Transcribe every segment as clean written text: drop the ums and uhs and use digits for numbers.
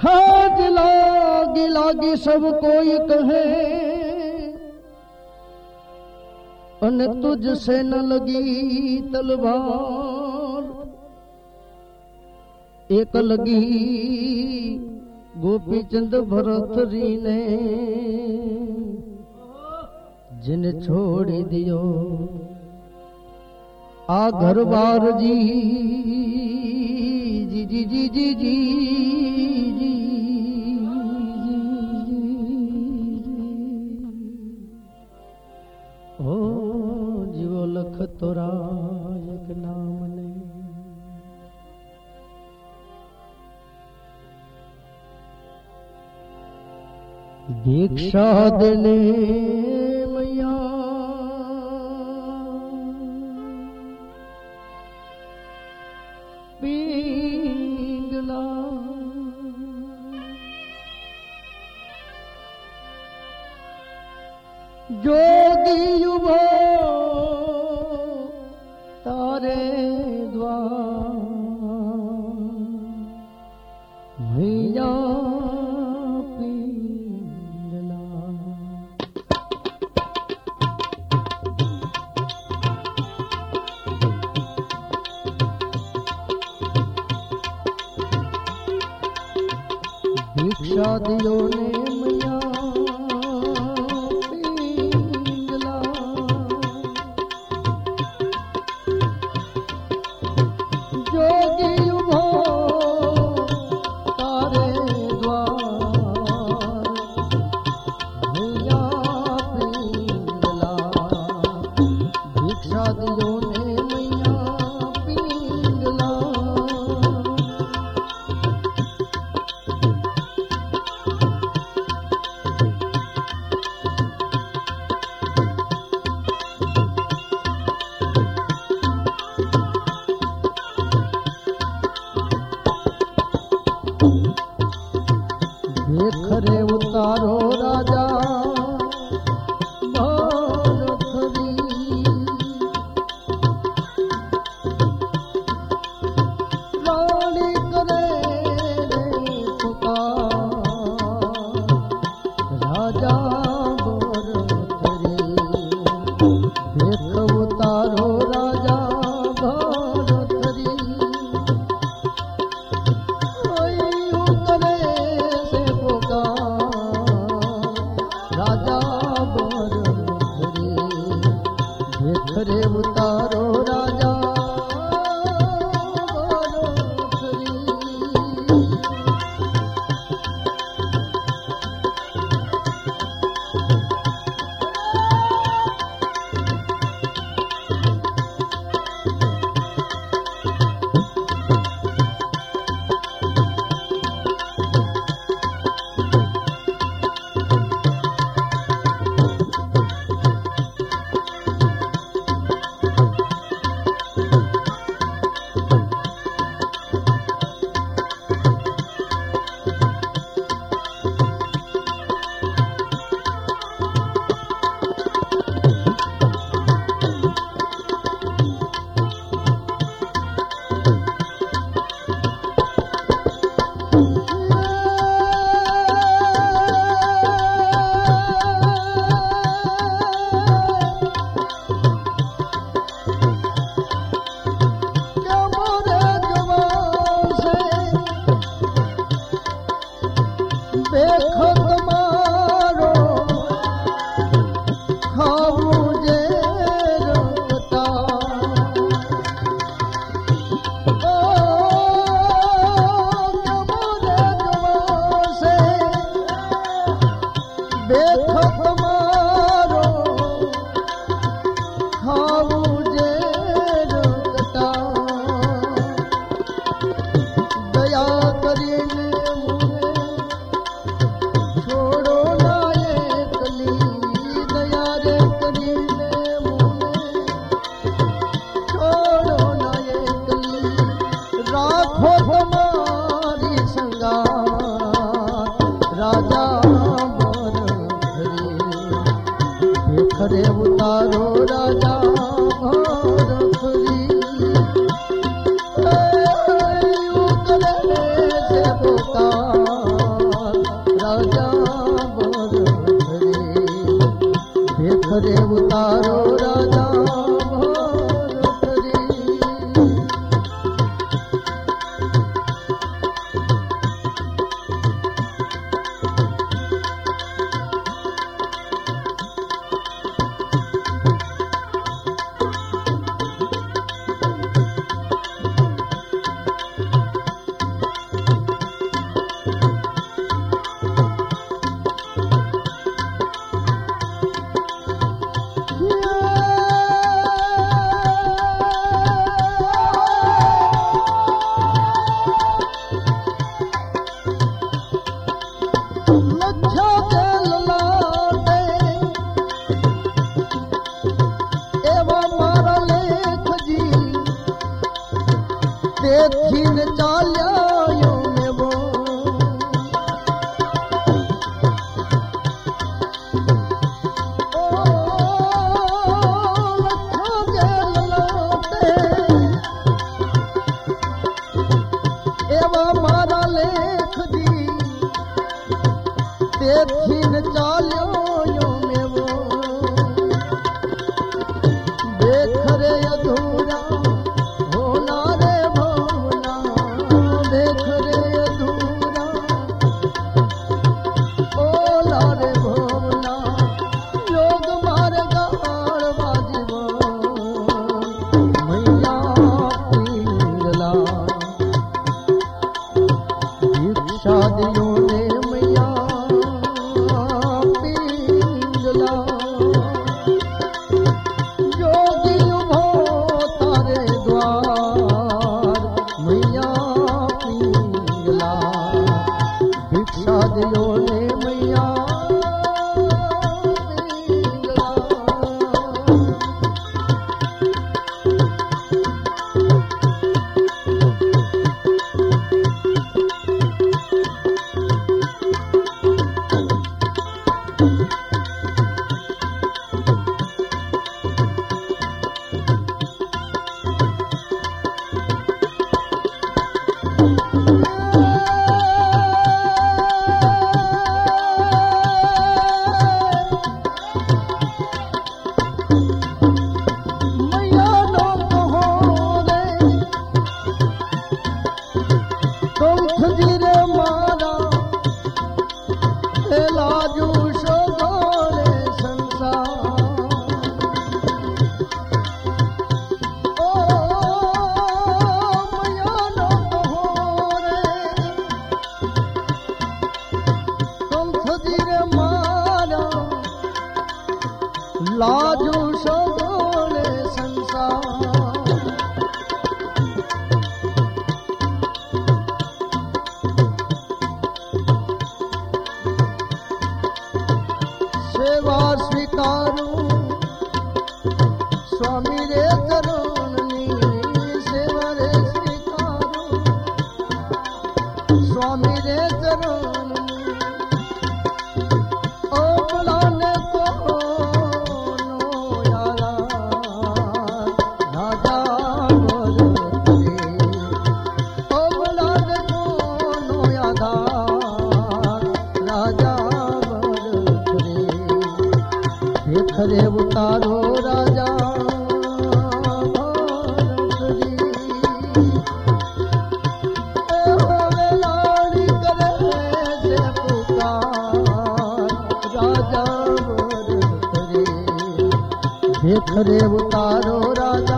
हाथ लागी लागी सब कोई कहे अन तुझसे न लगी तलवार एक लगी गोपी चंद भरतरी ने जिन छोड़ी दियो आ घर बार जी जी जी जी जी जी जी ओ जीवो लख तोरा एक नाम ने दीक्षा देने मैया पिंगला जोगी युवो तारे द्वार मैया दीक्षा दियो ने मैया पिंगला जोगी उभो तारे द्वार मैया पिंगला दीक्षा दियो ने मैया पिंगला देख रे उतारो राजा भरतरी रानी करे रे पुकार राजा भरतरी देख उतारो राजा भरतरी राजा भरतरी देख रे उतारो राजा भरतरी देखो तुम्हारो खाऊ जे रंगता ओ कमरे जवां से देखो तुम्हारो खाऊ जे रंगता दया करीने राजा देख रे उतारो राजा भरतरी उतरे से पुकार रे उतारो राजा देखीन चालियो में वो एवा मारा लेख जी देखीन चालियो में वो देख रे अधूरा शादियों ने मैया पिंजला जोगी उभो तारे द्वार मैया पिंजला भिक्षा दियो ने मैया लाजू शोभाने संसार ओ मैया न बहोरे तुम खजीरे मारा लाजू शोभाने संसार सेवा स्वीकारू स्वामी रे चरणनी सेवा रे स्वीकारू स्वामी रे चरणनी ओ बुलाने को नो यारा राजा बोलते ओ बुलाने को नो यारा राजा रे उतारो राजा लाड़ी करे से पुकार राजा देख रे उतारो राजा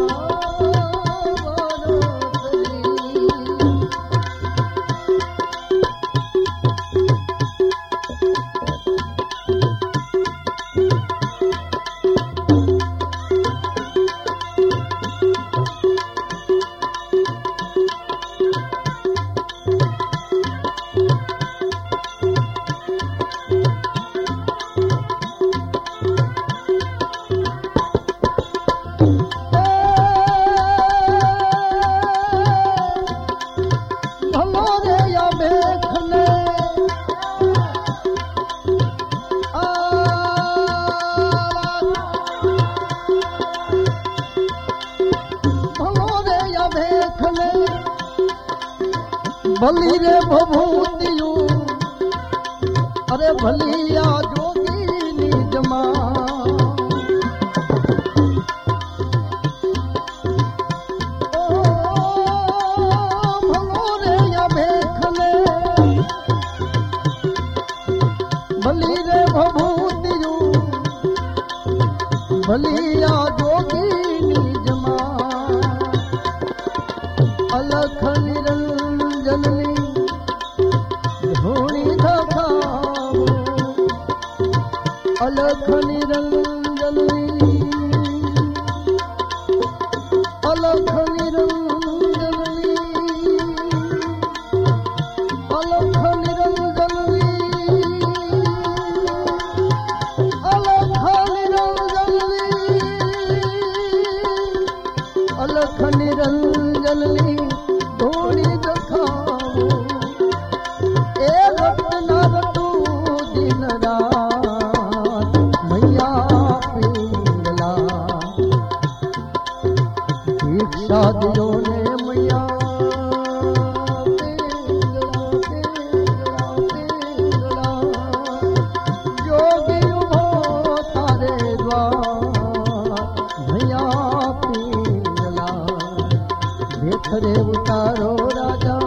भली रे भभूतियूं अरे भलिया जोगी नी जमा ધૂણી ધખાવો અલખ નિરંજનની અલખ નિરંજનની અલખ નિરંજનની અલખ નિરંજનની ધૂણી ધખાવો એ ભક્ત ના રટું દિન રાત મૈયા પિંગલા ભિક્ષા દિયો ને મૈયા પિંગલા પિંગલા પિંગલા જોગી ઉભો તારે દ્વાર મૈયા પિંગલા ભેખરે ઉતારો રાજા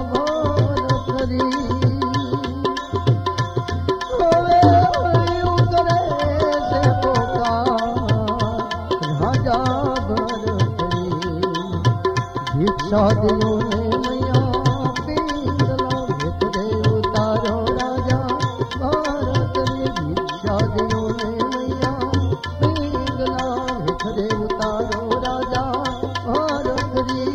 શાદીઓ ને મૈયા પિંગલા ભેખરે ઉતારો રાજા ભારતની શાદીઓ ને મૈયા પિંગલા ભેખરે ઉતારો રાજા ભારતની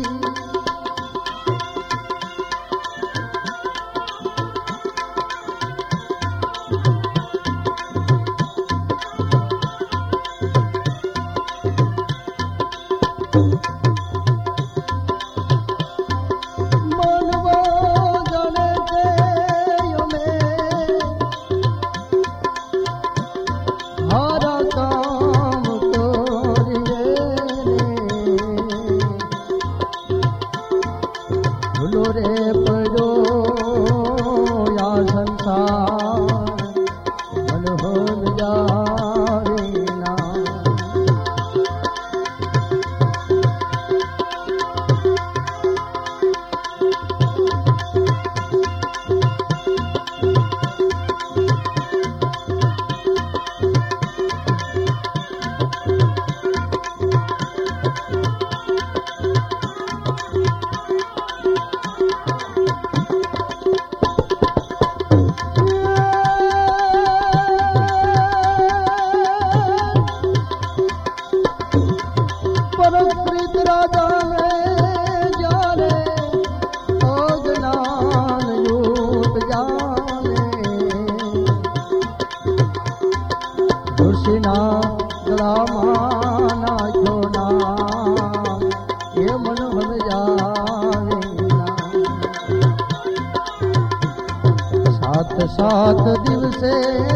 सात दिवसे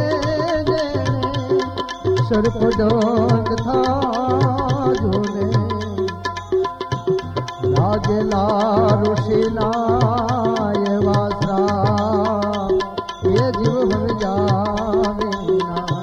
सर्पदंड था जोने लागेला ऋषिना ये वासरा ये जीव हम जावेना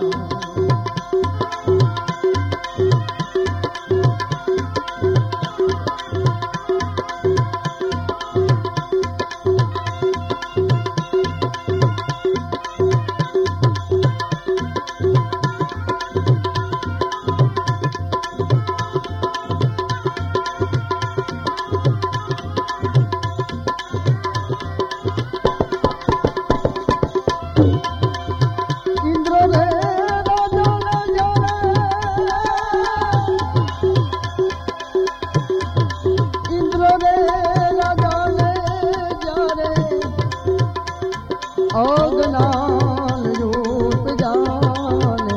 अज्ञान रूप जाने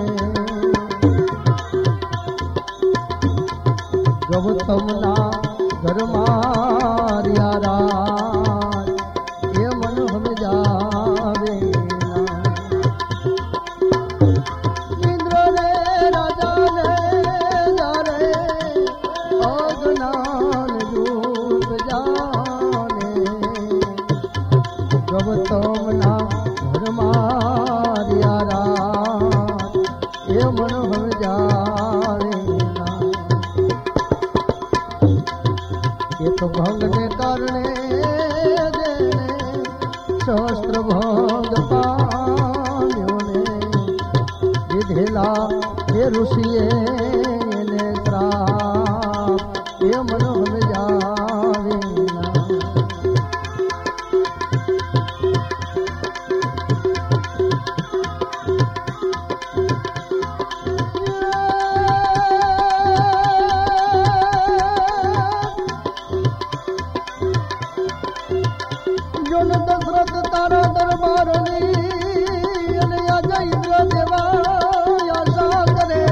गौतमना घर मारिया राज ये मन हम जावे इंद्र ने राजा ने जाने अज्ञान रूप जाने गौतमना मारिया रात ये मन हम जावेना ये तो भंग ने करने देने सहस्त्र भंग पाम्यो ने विधेला ये ऋषिए ने श्राप ये मन हम जावेना તારા દરબારની અને આજે ઇન્દ્ર દેવા આશા કરે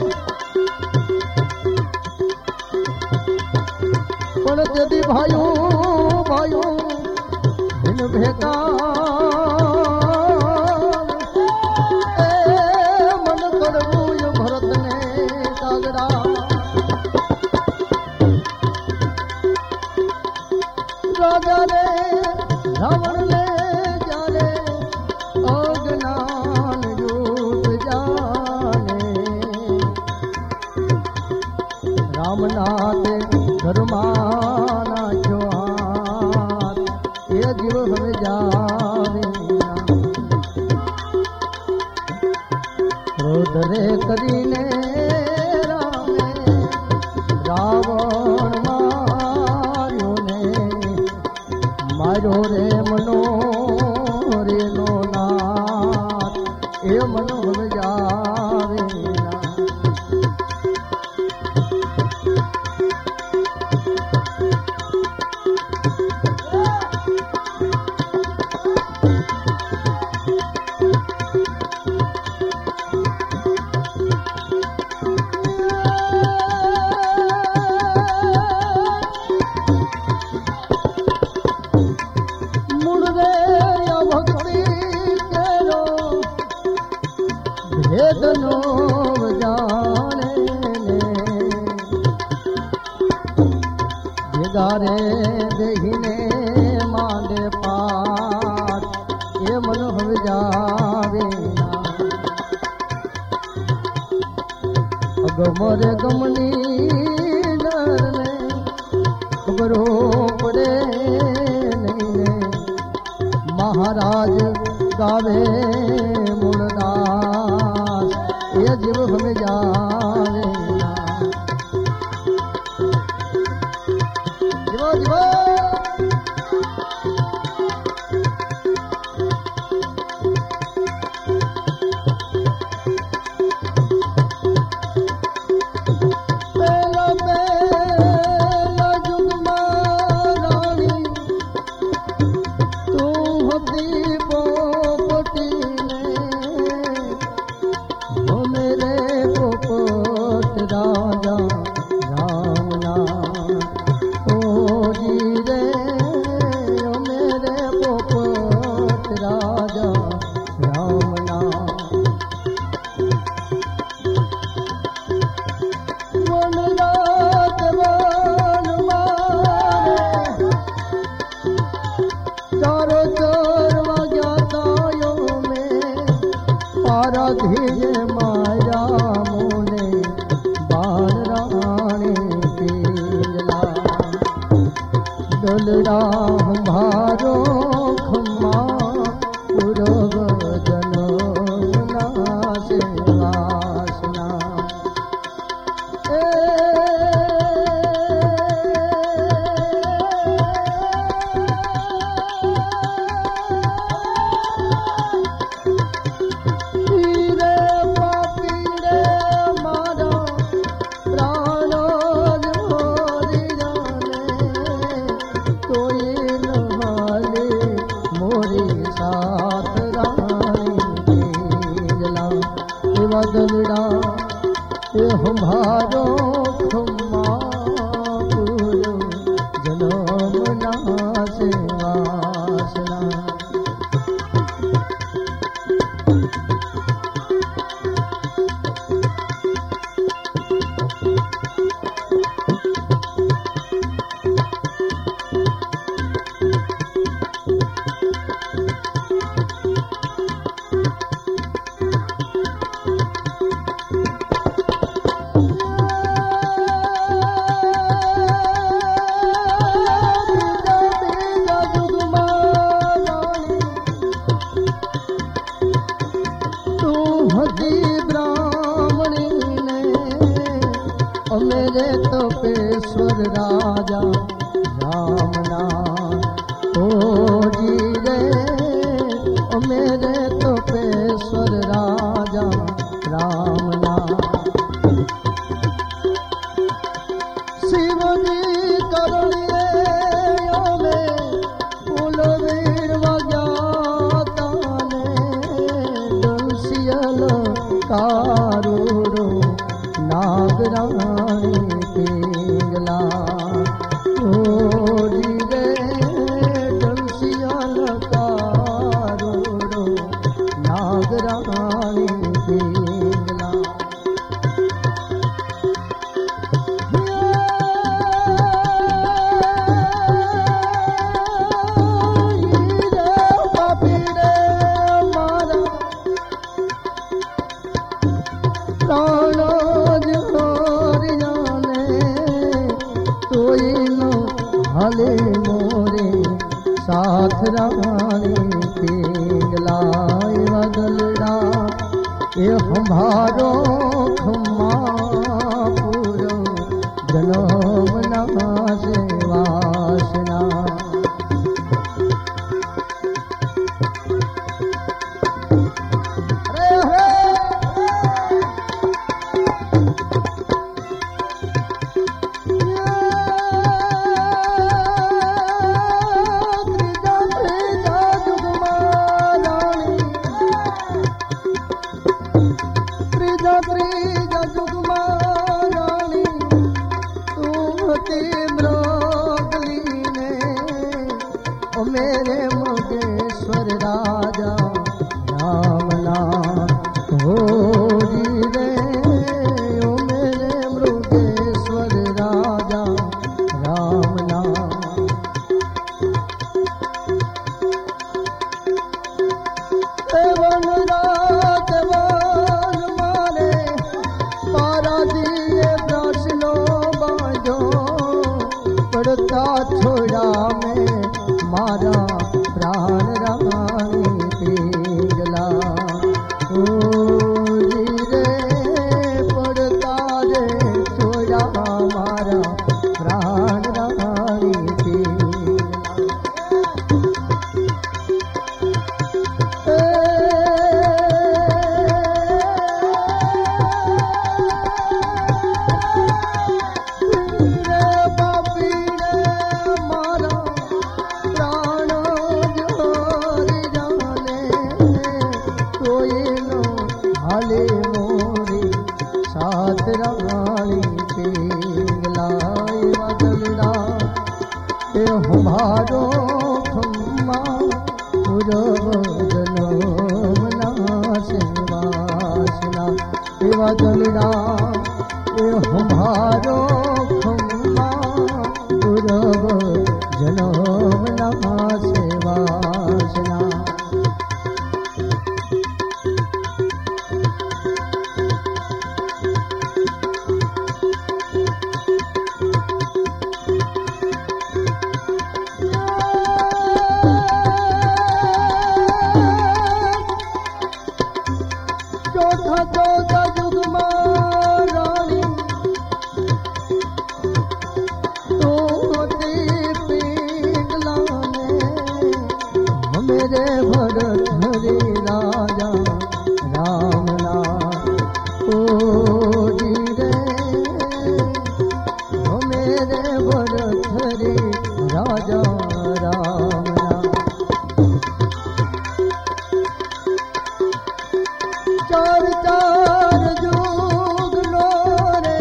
પણ તેથી ભાઈઓ ભાઈઓ દિન ભેગા મન કરવું ભરતને કાગડા રાજા રે રાવણ ને જાને અજ્ઞાન રૂપ જાને રામનાથે ધર્મા નાખ્યો હાથ એ જીવ હવે જાવે ક્રોધ રે કરીને રામે રાવણ માર્યો ને માર્યો રે મનો રે નો નાથ એ મનો હવે જાવે भेदनो जाने भेदारे देखने मांडे पाठ ये मन हो जावे अगमरे गमनी डरने खबरो पड़े नहीं महाराज गावे मुड़दास ये जीव हमें जावे जीवो जीवो पेला पेला जुगमा रानी तू होती पोपटी राजा रामना ओ जी रे ओ मेरे पोपट राजा रामना वन रात वन मारे चारों चोरवा जातायो में पारा धीरे माया मोने दलरा हमारो खम्मा पूरब जनना से वासना रे पापी रे मारा प्राणो दलड़ा ये हमारो खम्मा जनम ना से वासना कारोड़ो नागराणी पिंगला ओरी रे डंसियाल कारोड़ो नागराणी पिंगला हले मोरे साथ रानी पिंगला बदलड़ा ये हमारो खम्मा पूरो जनम ना से वासना मेरे मुगेश्वर राजा राम नाम होरी रे ओ मेरे मृगेश्वर राजा राम नाम वन रात वन मारे पारा दिए ब्रसलो बाजो पड़ता छोड़ा में मारा प्राण रानी पिंगला ओरी रे पड़ता रे छोड़ा मारा प्राण रानी हाले मोरे साथ रानी पिंगला बदलड़ा ये हमारो खम्मा पूरो जनम ना से वासना ये बदलड़ा ये हमारो खम्मा पूरो जनम ना से वासना चौथा जुगमा रानी तोती पिंगला में मेरे भरत हरे राजा राम नाम ओरी रे मेरे भरत हरे राजा राम नाम चार चार जुग लोरे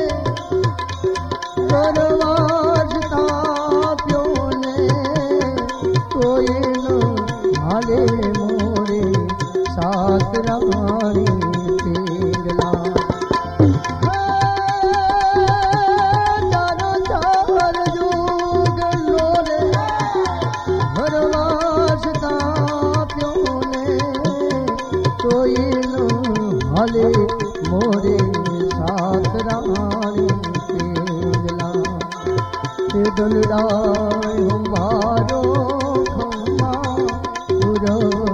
करवाजता प्यो ने कोई न हाले मोरे साथ रानी पिंगला चार जुग लोरे करवाजता प्यो ने कोई हाले मोरे साथ रानी पिंगला दलड़ा हमारो खम्मा पूरा